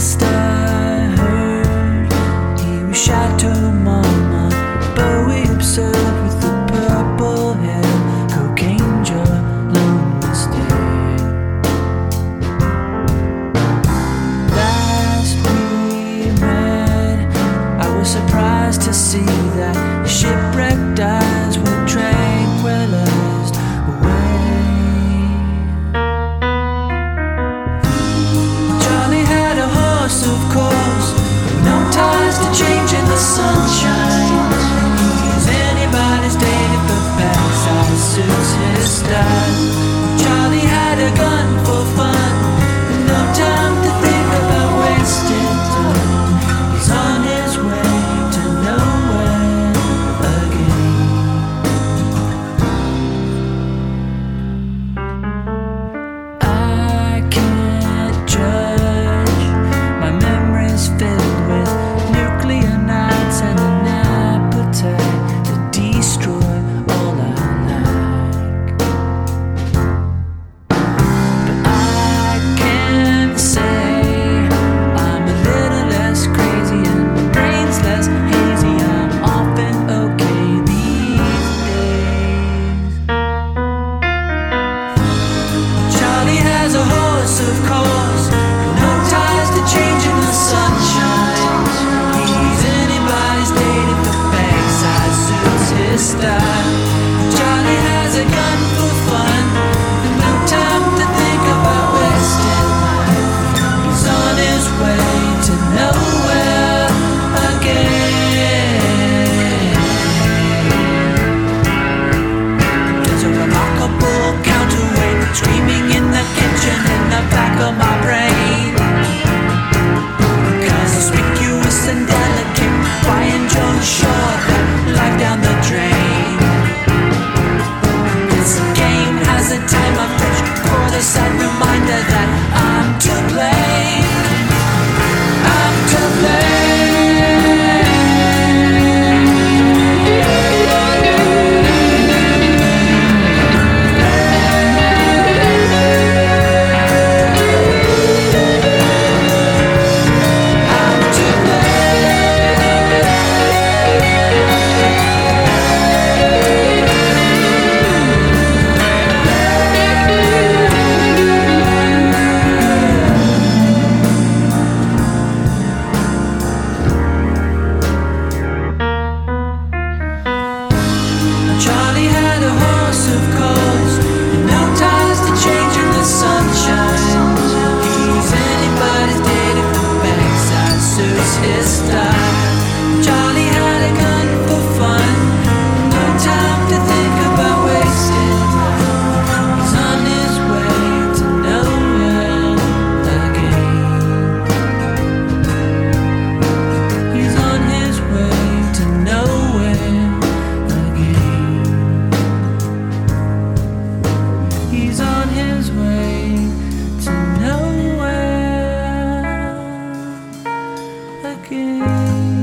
last I heard, he was Chateau Mama, Bowie absurd with the purple hair, cocaine jar, lonely stare. Last we met, I was surprised to see that shipwrecked eyes were tranquilized away. Charlie had a horse, of course, no ties to change in the sunshine. He's anybody's date if the backside suits his style. Charlie had a gun for fun, no time to think about wasting time. He's on his way to nowhere again. I can't judge, my memory's filled with nuclear nights and an appetite to destroy all I like. But I can say I'm a little less crazy and my brain's less hazy. I'm often okay these days. Charlie has a horse, of course, no ties to change in the sunshine. He's anybody's date if the backside suits his style. Charlie has a gun for fun, and no time to think about wasting life. He's on his way to nowhere again. There's a remarkable counterweight screaming in the kitchen in the back of my brain. Conspicuous and delicate, Brian Jones short that life down the drain. This game has a time of which quarter sad reminder that I'm to blame. I'm to blame. Charlie had a horse, of course, no ties to change in the sunshine. He's anybody's date if the backside suits his style. Charlie had a gun for fun, no time to think about wasting time. He's on his way to nowhere again. He's on his way to nowhere again. He's on his way to nowhere again.